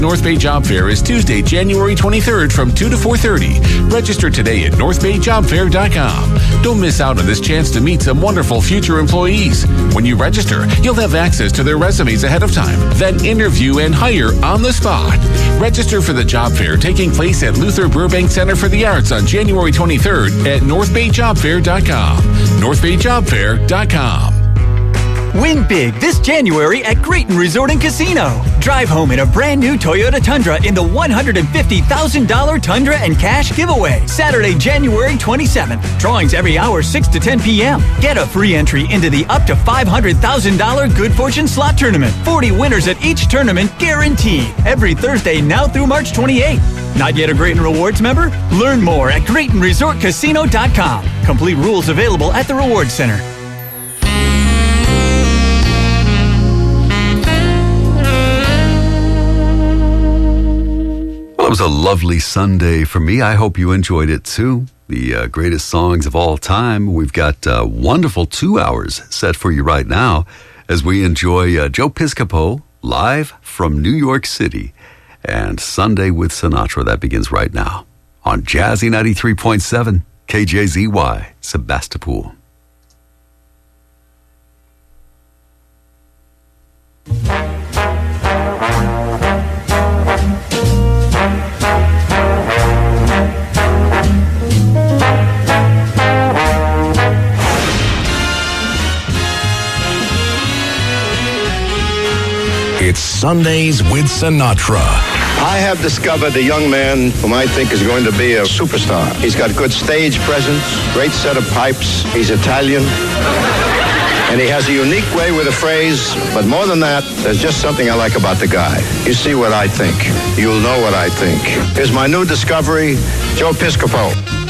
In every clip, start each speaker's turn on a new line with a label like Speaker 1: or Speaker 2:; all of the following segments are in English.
Speaker 1: North Bay Job Fair is Tuesday, January 23rd from 2 to 4:30. Register today at northbayjobfair.com. Don't miss out on this chance to meet some wonderful future employees. When you register, you'll have access to their resumes ahead of time, then interview and hire on the spot. Register for the job fair taking place at Luther Burbank Center for the Arts on January 23rd at northbayjobfair.com. northbayjobfair.com.
Speaker 2: Win big this January at Grayton Resort and Casino. Drive home in a brand new Toyota Tundra in the $150,000 Tundra and Cash giveaway. Saturday, January 27th. Drawings every hour 6 to 10 p.m. Get a free entry into the up to $500,000 Good Fortune Slot Tournament. 40 winners at each tournament guaranteed. Every Thursday now through March 28th. Not yet a Grayton Rewards member? Learn more at GraytonResortCasino.com. Complete rules available at the Rewards Center.
Speaker 3: Well, it was a lovely Sunday for me. I hope you enjoyed it too. The greatest songs of all time. We've got wonderful 2 hours set for you right now as we enjoy Joe Piscopo live from New York City. And Sunday with Sinatra, that begins right now on Jazzy 93.7 KJZY, Sebastopol.
Speaker 4: It's Sundays with Sinatra.
Speaker 5: I have discovered a young man whom I think is going to be a superstar. He's got good stage presence, great set of pipes. He's Italian. And he has a unique way with a phrase. But more than that, there's just something I like about the guy. You see what I think. You'll know what I think. Here's my new discovery, Joe Piscopo.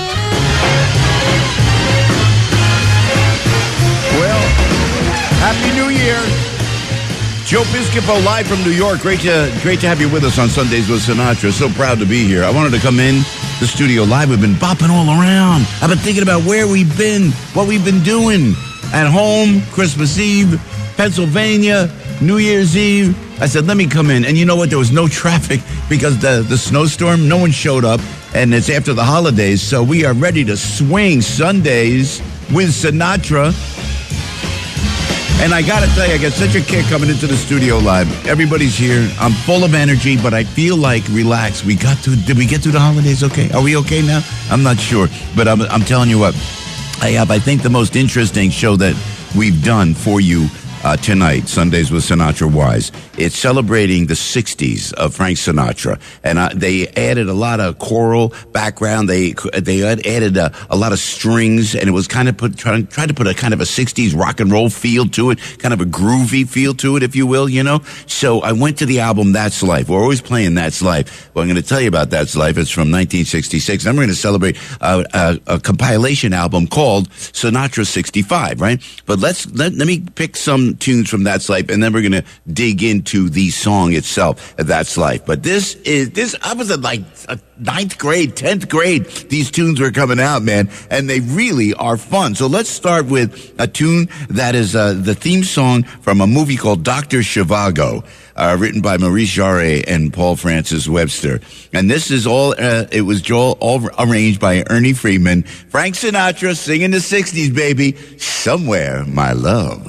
Speaker 6: Well, Happy New Year. Joe Piscopo live from New York. Great to have you with us on Sundays with Sinatra. So proud to be here. I wanted to come in the studio live. We've been bopping all around. I've been thinking about where we've been, what we've been doing. At home, Christmas Eve, Pennsylvania, New Year's Eve. I said, let me come in. And you know what? There was no traffic because the snowstorm, no one showed up. And it's after the holidays. So we are ready to swing Sundays with Sinatra. And I got to tell you, I got such a kick coming into the studio live. Everybody's here. I'm full of energy, but I feel like relaxed. Did we get through the holidays okay? Are we okay now? I'm not sure. But I'm telling you what, I think the most interesting show that we've done for you tonight, Sundays with Sinatra Wise. It's celebrating the 60s of Frank Sinatra. And they added a lot of choral background. They added a lot of strings, and it was kind of tried to put a kind of a 60s rock and roll feel to it, kind of a groovy feel to it, if you will, you know? So I went to the album That's Life. We're always playing That's Life. Well, I'm going to tell you about That's Life. It's from 1966. And we're going to celebrate a compilation album called Sinatra 65, right? But let me pick some tunes from That's Life, and then we're going to dig into the song itself, That's Life. But I was at like 9th grade, 10th grade, these tunes were coming out, man, and they really are fun. So let's start with a tune that is the theme song from a movie called Dr. Zhivago, written by Maurice Jarre and Paul Francis Webster. And this is all arranged by Ernie Freeman. Frank Sinatra singing the 60s, baby. Somewhere, My Love.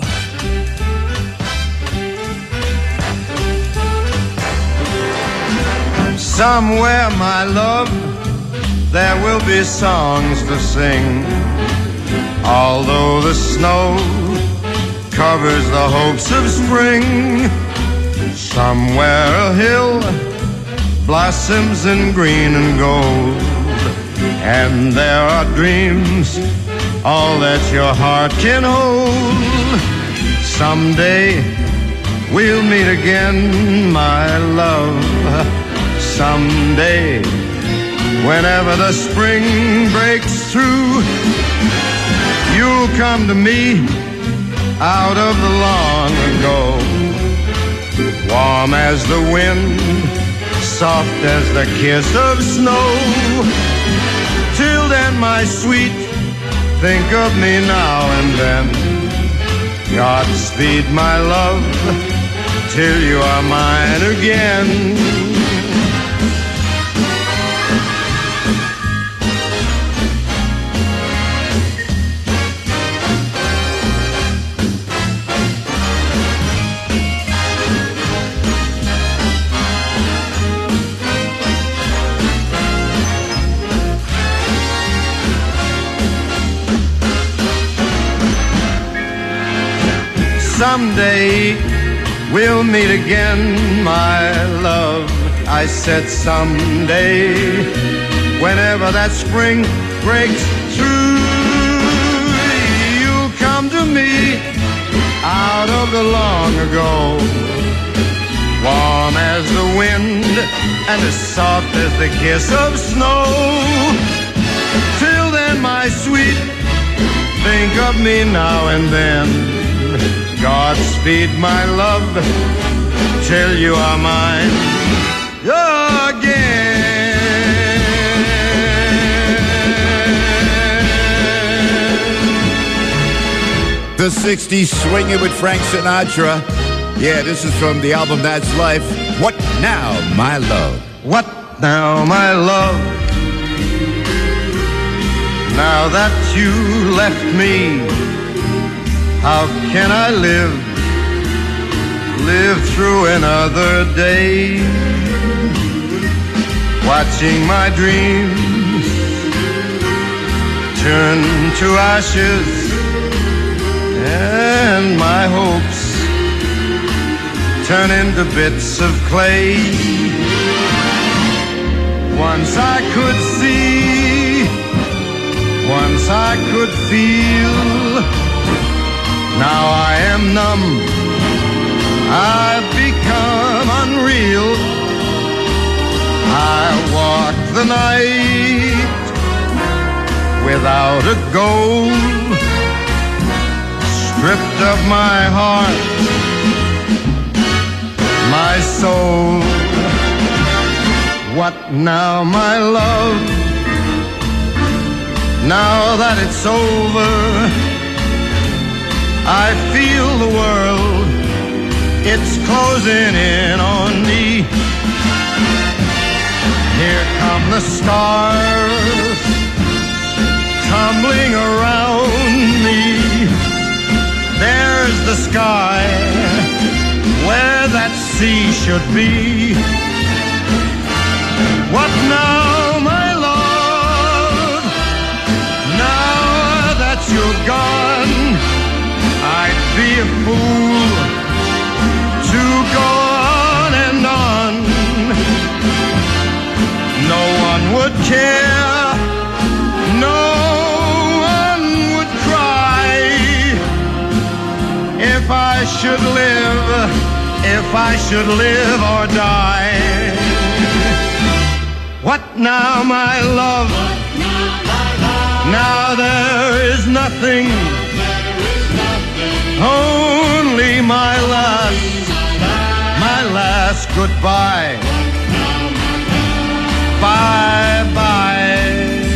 Speaker 7: Somewhere, my love, there will be songs to sing. Although the snow covers the hopes of spring, somewhere a hill blossoms in green and gold, and there are dreams, all that your heart can hold. Someday we'll meet again, my love. Someday, whenever the spring breaks through, you'll come to me out of the long ago, warm as the wind, soft as the kiss of snow. Till then, my sweet, think of me now and then. Godspeed, my love, till you are mine again. someday we'll meet again, my love. I said someday, whenever that spring breaks through, you'll come to me out of the long ago, warm as the wind and as soft as the kiss of snow. Till then, my sweet, think of me now and then. Godspeed, my love, till you are mine again.
Speaker 6: The 60s swinging with Frank Sinatra. Yeah, this is from the album That's Life. What now, my love?
Speaker 7: What now, my love? Now that you left me, how can I live through another day? Watching my dreams turn to ashes and my hopes turn into bits of clay. Once I could see, once I could feel, now I am numb, I've become unreal. I walk the night without a goal, stripped of my heart, my soul. What now, my love? Now that it's over, I feel the world, it's closing in on me. Here come the stars tumbling around me. There's the sky where that sea should be. What now, my love? Now that you're gone, I'd be a fool to go on and on. No one would care, no one would cry if I should live, if I should live or die. What now, my love? Now there is nothing, only my last goodbye. Bye-bye.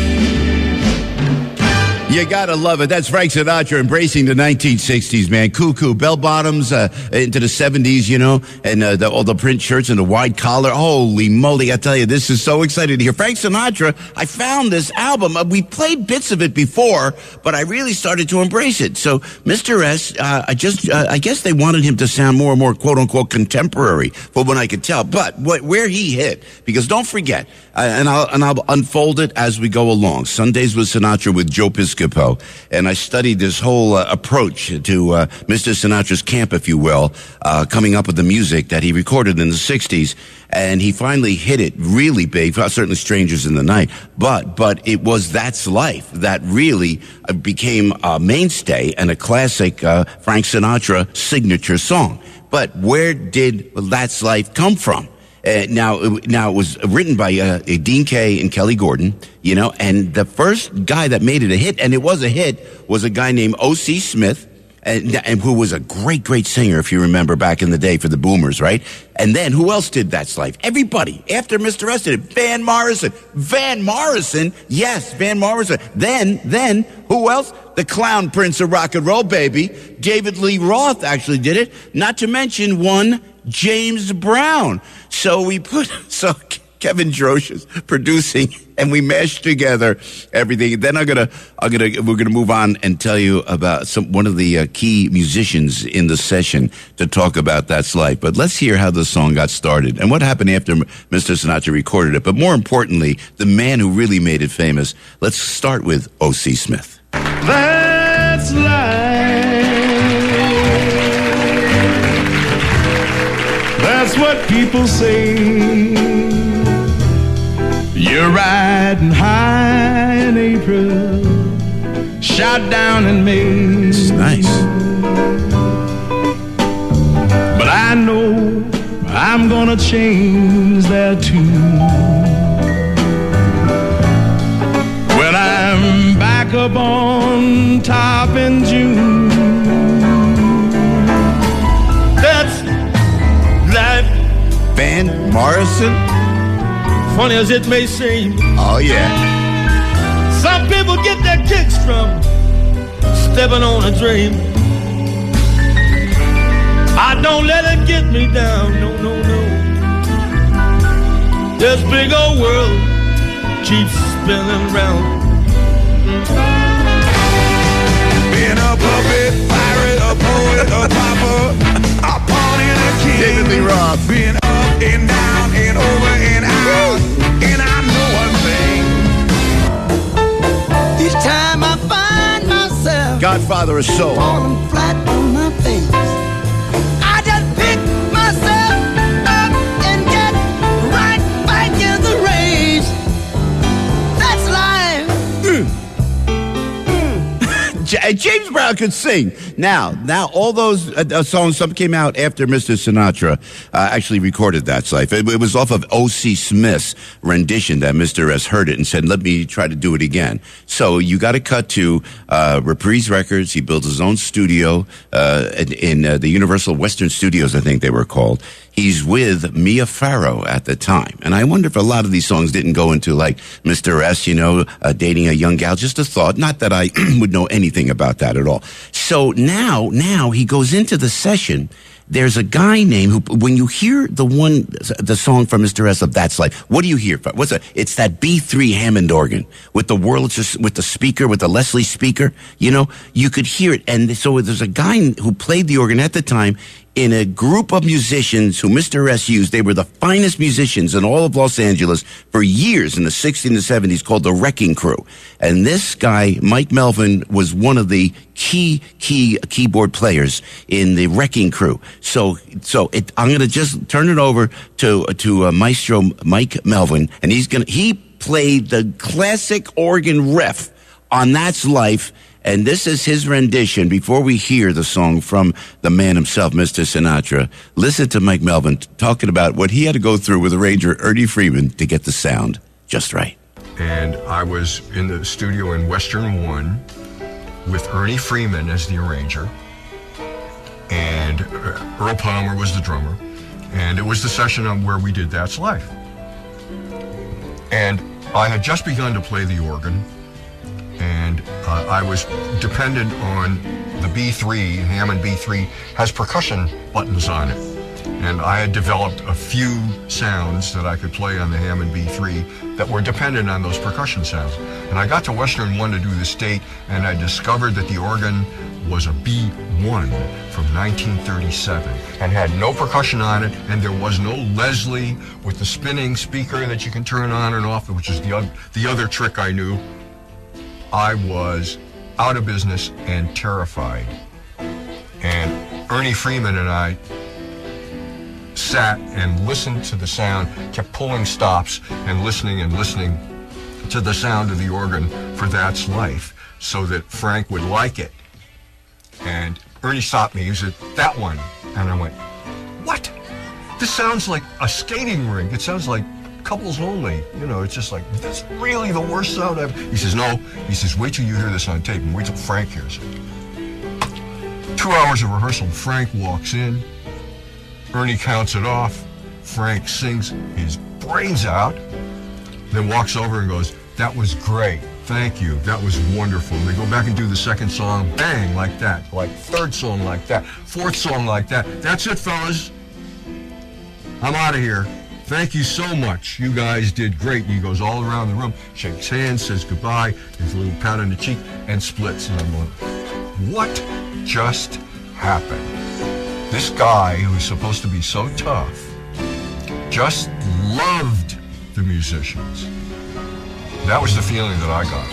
Speaker 6: You gotta love it. That's Frank Sinatra embracing the 1960s, man. Cuckoo, bell bottoms into the 70s, you know, and all the print shirts and the wide collar. Holy moly, I tell you, this is so exciting to hear. Frank Sinatra, I found this album. We played bits of it before, but I really started to embrace it. So, Mr. S, I guess they wanted him to sound more and more, quote-unquote, contemporary, from what I could tell. But where he hit, because don't forget, and I'll unfold it as we go along. Sundays with Sinatra with Joe Piscopo. And I studied this whole approach to Mr. Sinatra's camp, if you will, coming up with the music that he recorded in the 60s. And he finally hit it really big, certainly Strangers in the Night. But it was That's Life that really became a mainstay and a classic Frank Sinatra signature song. But where did That's Life come from? Now it was written by Dean Kaye and Kelly Gordon, you know, and the first guy that made it a hit, and it was a hit, was a guy named O.C. Smith, and who was a great singer, if you remember, back in the day for the Boomers, right? And then who else did That's Life? Everybody. After Mr. S did it, Van Morrison. Yes, Van Morrison. Then who else? The Clown Prince of Rock and Roll, baby. David Lee Roth actually did it. Not to mention one James Brown. So Kevin Drosch is producing, and we mashed together everything. Then we're gonna move on and tell you about one of the key musicians in the session to talk about That's Life. But let's hear how the song got started and what happened after Mr. Sinatra recorded it. But more importantly, the man who really made it famous. Let's start with O.C. Smith.
Speaker 7: That's life. what people say. You're riding high in April, shot down in May.
Speaker 6: It's nice.
Speaker 7: But I know I'm gonna change that tune when I'm back up on top in June. That's life.
Speaker 6: Van Morrison?
Speaker 7: Funny as it may seem.
Speaker 6: Oh, yeah.
Speaker 7: Some people get their kicks from stepping on a dream. I don't let it get me down, no, no, no. This big old world keeps spinning round.
Speaker 8: Being a puppet, pirate, a poet, a pauper, a pawn and a king.
Speaker 6: David Lee Roth.
Speaker 8: Being up and down and over and out. And I know one thing. Each time I find myself
Speaker 6: Godfather of Soul.
Speaker 8: falling flat on my face, I just pick myself up and get right back in the race. That's life.
Speaker 6: James Brown could sing. Now, all those songs, some came out after Mr. Sinatra actually recorded That's Life. It was off of O.C. Smith's rendition that Mr. S. heard it and said, let me try to do it again. So you got to cut to Reprise Records. He built his own studio in the Universal Western Studios, I think they were called. He's with Mia Farrow at the time. And I wonder if a lot of these songs didn't go into like Mr. S, dating a young gal. Just a thought. Not that I would know anything about that at all. So now he goes into the session. There's a guy named who, when you hear the song from Mr. S of That's Life, what do you hear? It's that B3 Hammond organ with the with the speaker, with the Leslie speaker. You could hear it. And so there's a guy who played the organ at the time in a group of musicians who Mr. S used. They were the finest musicians in all of Los Angeles for years in the 60s and the 70s, called the Wrecking Crew. And this guy, Mike Melvin, was one of the key keyboard players in the Wrecking Crew. So I'm going to just turn it over to Maestro Mike Melvin, and he played the classic organ riff on That's Life. And this is his rendition before we hear the song from the man himself, Mr. Sinatra. Listen to Mike Melvin talking about what he had to go through with arranger Ernie Freeman to get the sound just right.
Speaker 9: And I was in the studio in Western One with Ernie Freeman as the arranger. And Earl Palmer was the drummer. And it was the session where we did That's Life. And I had just begun to play the organ. And I was dependent on the B3. Hammond B3 has percussion buttons on it. And I had developed a few sounds that I could play on the Hammond B3 that were dependent on those percussion sounds. And I got to Western One to do this date, and I discovered that the organ was a B1 from 1937 and had no percussion on it, and there was no Leslie with the spinning speaker that you can turn on and off, which is the other trick I knew. I was out of business and terrified. And Ernie Freeman and I sat and listened to the sound, kept pulling stops and listening to the sound of the organ for That's Life so that Frank would like it. And Ernie stopped me. He said, "That one." And I went, "What? This sounds like a skating rink. It sounds like couples only. It's just like, that's really the worst sound ever." He says, "No." He says, "Wait till you hear this on tape and wait till Frank hears it." 2 hours of rehearsal. Frank walks in. Ernie counts it off. Frank sings his brains out, then walks over and goes, "That was great. Thank you. That was wonderful." And they go back and do the second song, bang, like that. Like third song like that. Fourth song like that. "That's it, fellas. I'm out of here. Thank you so much. You guys did great." And he goes all around the room, shakes hands, says goodbye, gives a little pat on the cheek, and splits. And I'm going, what just happened? This guy who was supposed to be so tough just loved the musicians. That was the feeling that I got.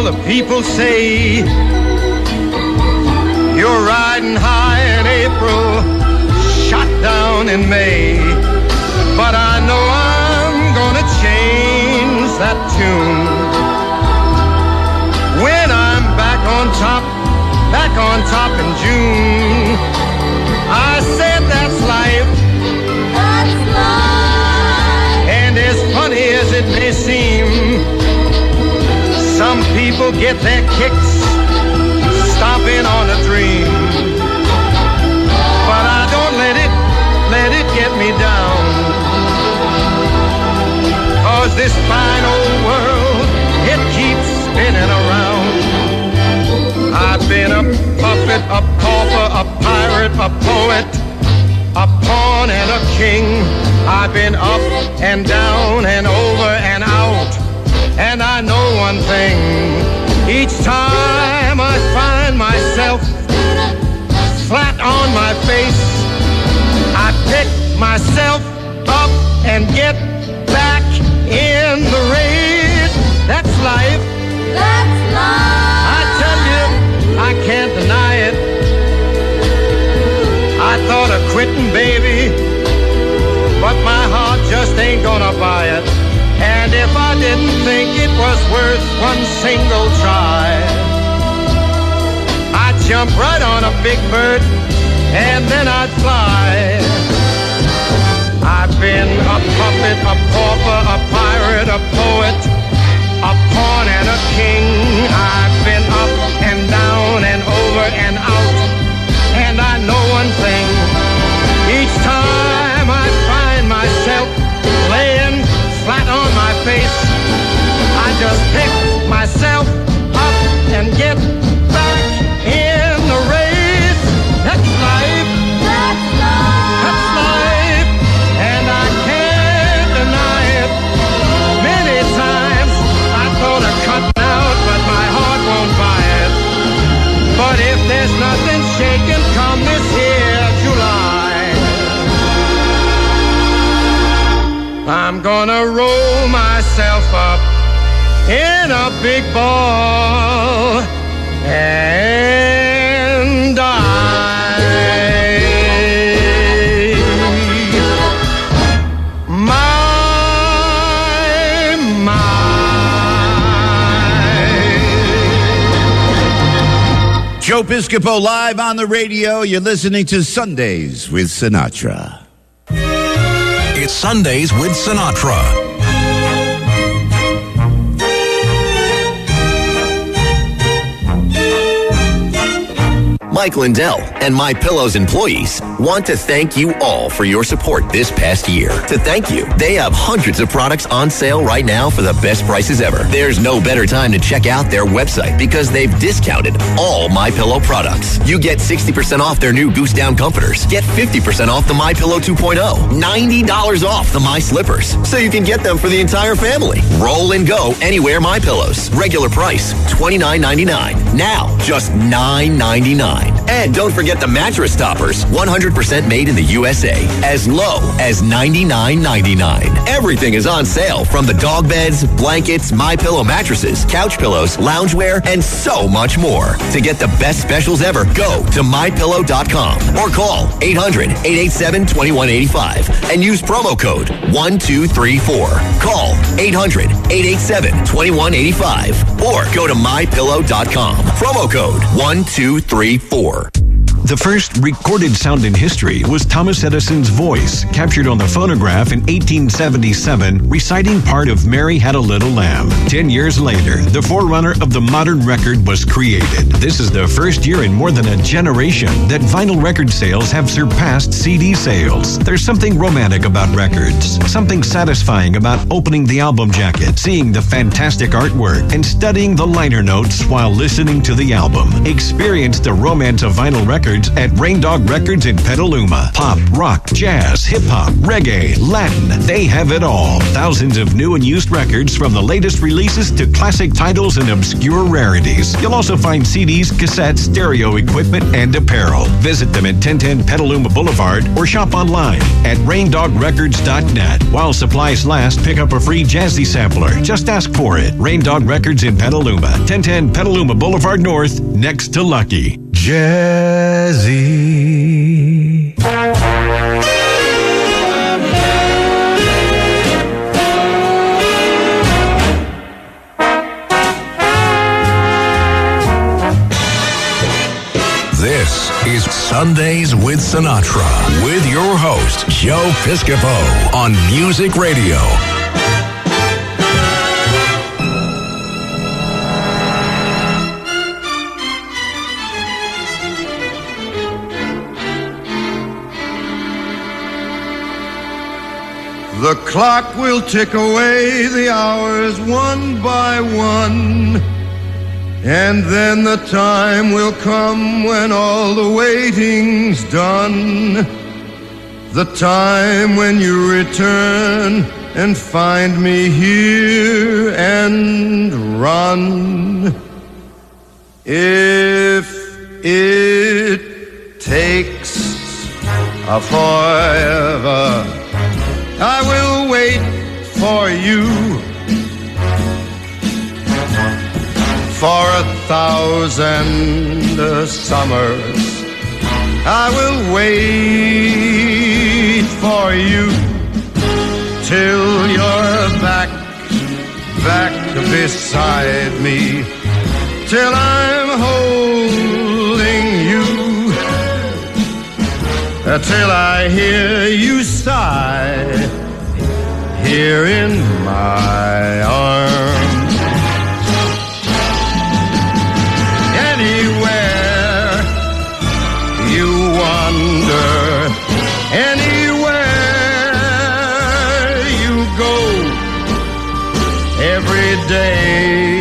Speaker 7: all the people say. You're riding high in April, shot down in May. But I know I'm gonna change that tune. When I'm back on top in June. I said that's life. That's life. And as funny as it may seem, some people get their kicks stomping on a dream. But I don't let it get me down. 'Cause this fine old world, it keeps spinning around. I've been a puppet, a pauper, a pirate, a poet, a pawn and a king. I've been up and down and over and out. And I know one thing, each time I find myself flat on my face, I pick myself up and get back in the race. That's life. That's life. I tell you, I can't deny it. I thought of quitting, baby, but my heart just ain't gonna buy it. And if I didn't think it was worth one single try, I'd jump right on a big bird and then I'd fly. I've been a puppet, a pauper, a pirate, a poet, a pawn and a king. I've been up and down and over and out. And I know one thing, each time I find myself laying flat on my face, I just pick myself up and get back in the race. That's life. That's life. That's life. And I can't deny it. Many times I thought of cutting out, but my heart won't buy it. But if there's nothing shaking come this here July, I'm gonna roll myself up in a big ball and die. My.
Speaker 6: Joe Piscopo live on the radio. You're listening to Sundays with Sinatra.
Speaker 4: It's Sundays with Sinatra.
Speaker 10: Mike Lindell and MyPillow's employees want to thank you all for your support this past year. To thank you, they have hundreds of products on sale right now for the best prices ever. There's no better time to check out their website because they've discounted all MyPillow products. You get 60% off their new Goose Down comforters. Get 50% off the MyPillow 2.0. $90 off the My Slippers. So you can get them for the entire family. Roll and go anywhere MyPillows. Regular price, $29.99. Now, just $9.99. And don't forget the mattress toppers, 100% made in the USA, as low as $99.99. Everything is on sale, from the dog beds, blankets, MyPillow mattresses, couch pillows, loungewear, and so much more. To get the best specials ever, go to MyPillow.com or call 800-887-2185 and use promo code 1234. Call 800-887-2185 or go to MyPillow.com. Promo code 1234.
Speaker 11: The first recorded sound in history was Thomas Edison's voice, captured on the phonograph in 1877, reciting part of Mary Had a Little Lamb. 10 years later, the forerunner of the modern record was created. This is the first year in more than a generation that vinyl record sales have surpassed CD sales. There's something romantic about records, something satisfying about opening the album jacket, seeing the fantastic artwork, and studying the liner notes while listening to the album. Experience the romance of vinyl records Records at Rain Dog Records in Petaluma. Pop, rock, jazz, hip-hop, reggae, Latin. They have it all. Thousands of new and used records from the latest releases to classic titles and obscure rarities. You'll also find CDs, cassettes, stereo equipment, and apparel. Visit them at 1010 Petaluma Boulevard or shop online at raindogrecords.net. While supplies last, pick up a free Jazzy sampler. Just ask for it. Rain Dog Records in Petaluma. 1010 Petaluma Boulevard North, next to Lucky.
Speaker 12: Jazzy.
Speaker 4: This is Sundays with Sinatra with your host, Joe Piscopo on Music Radio.
Speaker 7: The clock will tick away the hours one by one, and then the time will come when all the waiting's done. The time when you return and find me here and run. If it takes a forever, I will wait for you. For 1,000 summers, I will wait for you till you're back beside me, till I'm holding you, till I hear you sigh here in my arms. Anywhere you wander, anywhere you go, every day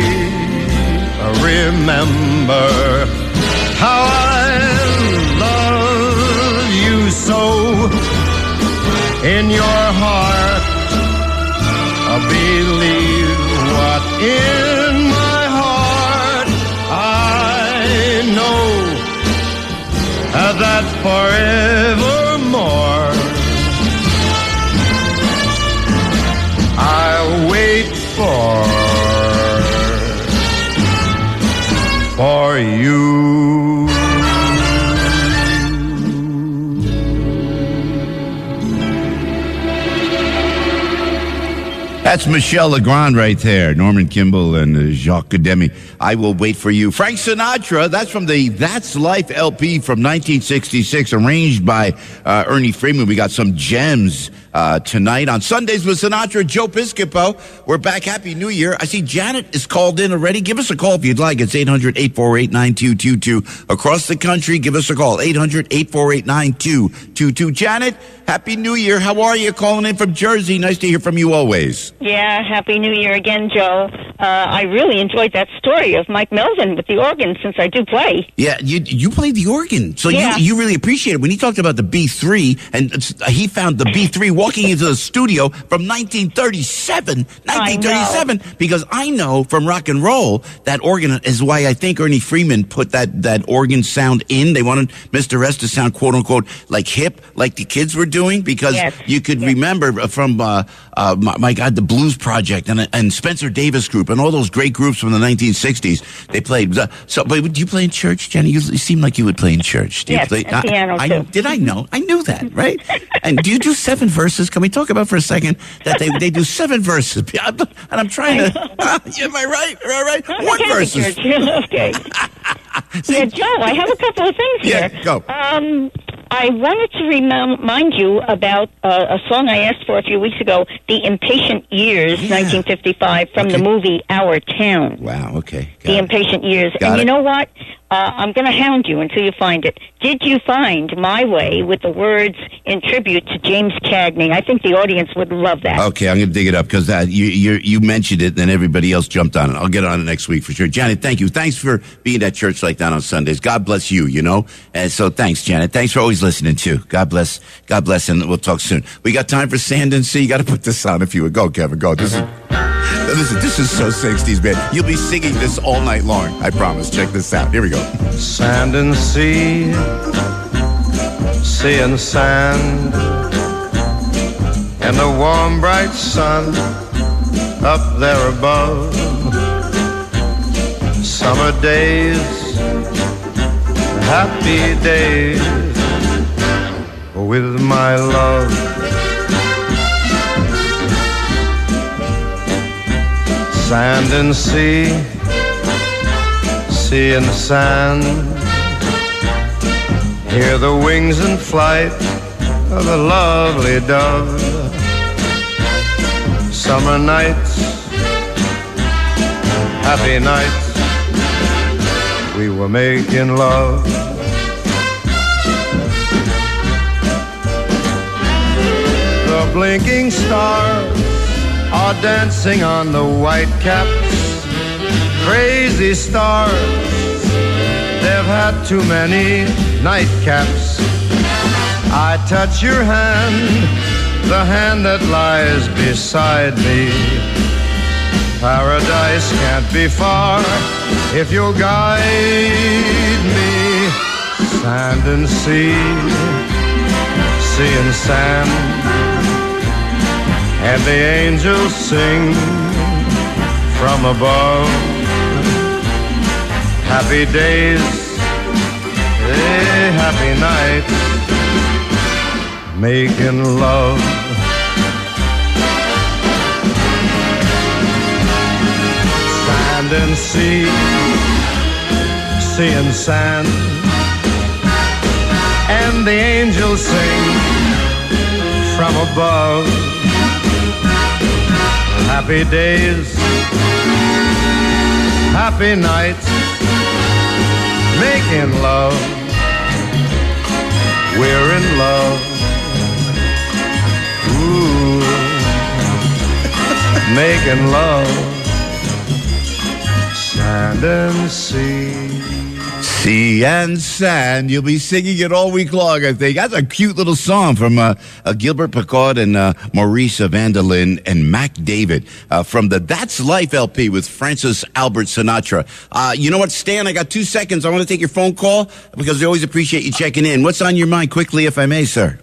Speaker 7: remember how I love you so. In your heart, believe what in my heart I know, that forevermore I'll wait for you.
Speaker 6: That's Michelle Legrand right there. Norman Kimball and Jacques Demy. I will wait for you. Frank Sinatra, that's from the That's Life LP from 1966, arranged by Ernie Freeman. We got some gems tonight on Sundays with Sinatra. Joe Piscopo. We're back. Happy New Year. I see Janet is called in already. Give us a call if you'd like. It's 800-848-9222. Across the country, give us a call. 800-848-9222. Janet, Happy New Year. How are you? Calling in from Jersey. Nice to hear from you always.
Speaker 13: Yeah, Happy New Year again, Joe. I really enjoyed that story of Mike Melvin with the organ, since I do play.
Speaker 6: Yeah, you played the organ, so yeah. you really appreciate it. When he talked about the B3, and he found the B3 walking into the studio from 1937, because I know from rock and roll that organ is why I think Ernie Freeman put that organ sound in. They wanted Mr. S to sound quote unquote like hip, like the kids were doing, because you could remember from my God, the Blues Project and Spencer Davis Group and all those great groups from the 1960s. They played. So, but do you play in church, Jenny? You seem like you would play in church. Do you play?
Speaker 13: Piano too.
Speaker 6: Did I know? I knew that, right? And do you do 7 verses? Can we talk about for a second that they do 7 verses? And I'm trying to. Am I right? Am I right?
Speaker 13: Oh,
Speaker 6: 1 verses.
Speaker 13: Okay. Yeah, Joe, I have a couple of things here.
Speaker 6: Yeah, go.
Speaker 13: I wanted to remind you about a song I asked for a few weeks ago, The Impatient Years, 1955, from the movie Our Town.
Speaker 6: Wow, okay.
Speaker 13: The Impatient Years. And you know what? I'm going to hound you until you find it. Did you find My Way with the words in tribute to James Cagney? I think the audience would love that.
Speaker 6: Okay, I'm going to dig it up because you mentioned it, and then everybody else jumped on it. I'll get on it next week for sure. Janet, thank you. Thanks for being at church like that on Sundays. God bless you, you know. And so thanks, Janet. Thanks for always listening, too. God bless, and we'll talk soon. We got time for Sand and Sea. You got to put this on if you would. Go, Kevin, go. Listen, this is so 60s, man. You'll be singing this all night long. I promise. Check this out. Here we go.
Speaker 7: Sand and sea, sea and sand, and the warm, bright sun up there above. Summer days, happy days with my love. Sand and sea, sea and sand, hear the wings in flight of the lovely dove. Summer nights, happy nights, we were making love. The blinking stars are dancing on the white caps. Crazy stars, they've had too many nightcaps. I touch your hand, the hand that lies beside me. Paradise can't be far if you'll guide me. Sand and sea, sea and sand, and the angels sing from above. Happy days, happy nights, making love. Sand and sea, sea and sand, and the angels sing from above. Happy days, happy nights, making love. We're in love. Ooh, making love. Sand and sea.
Speaker 6: Sea and Sand. You'll be singing it all week long, I think. That's a cute little song from Gilbert Picard and Maurice Vandelin and Mac David from the That's Life LP with Francis Albert Sinatra. You know what, Stan? I got 2 seconds. I want to take your phone call because we always appreciate you checking in. What's on your mind quickly, if I may, sir?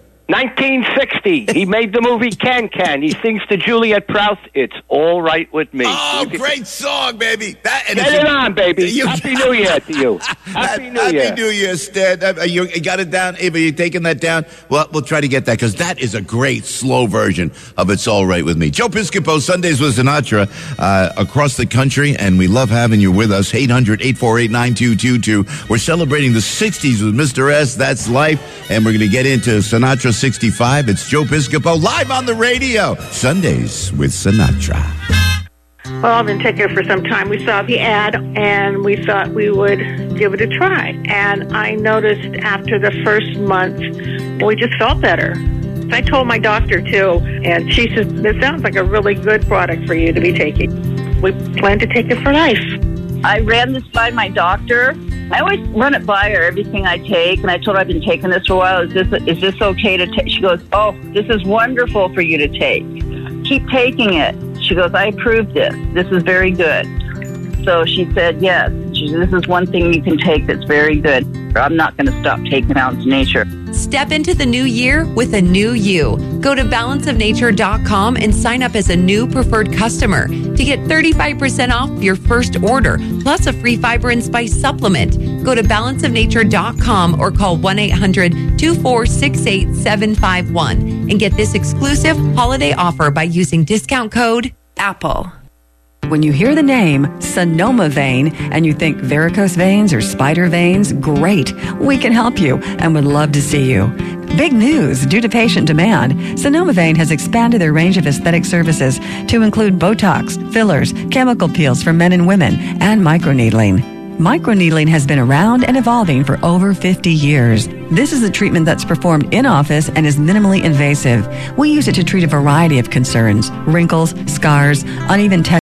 Speaker 12: 1960. He made the movie Can. He sings to Juliet Prowse, It's All Right With Me.
Speaker 6: Oh, great song, baby.
Speaker 12: Get it on, baby. Happy New Year to you. Happy New Year.
Speaker 6: Happy New Year, Stan. You got it down? Ava, you taking that down? Well, we'll try to get that because that is a great slow version of It's All Right With Me. Joe Piscopo, Sundays with Sinatra, across the country, and we love having you with us. 800-848-9222. We're celebrating the 60s with Mr. S. That's life, and we're going to get into Sinatra 65. It's Joe Piscopo live on the radio. Sundays with Sinatra.
Speaker 14: Well, I've been taking it for some time. We saw the ad, and we thought we would give it a try. And I noticed after the first month, we just felt better. I told my doctor, too, and she said, this sounds like a really good product for you to be taking. We plan to take it for life.
Speaker 15: I ran this by my doctor. I always run it by her, everything I take, and I told her I've been taking this for a while. Is this okay to take? She goes, oh, this is wonderful for you to take. Keep taking it. She goes, I approve this. This is very good. So she said, yes. This is one thing you can take that's very good. I'm not going to stop taking out into nature.
Speaker 16: Step into the new year with a new you. Go to balanceofnature.com and sign up as a new preferred customer to get 35% off your first order, plus a free fiber and spice supplement. Go to balanceofnature.com or call 1-800-246-8751 and get this exclusive holiday offer by using discount code APPLE.
Speaker 17: when you hear the name Sonoma Vein and you think varicose veins or spider veins, great. We can help you and would love to see you. Big news! Due to patient demand, Sonoma Vein has expanded their range of aesthetic services to include Botox, fillers, chemical peels for men and women, and microneedling. Microneedling has been around and evolving for over 50 years. This is a treatment that's performed in office and is minimally invasive. We use it to treat a variety of concerns: wrinkles, scars, uneven texture,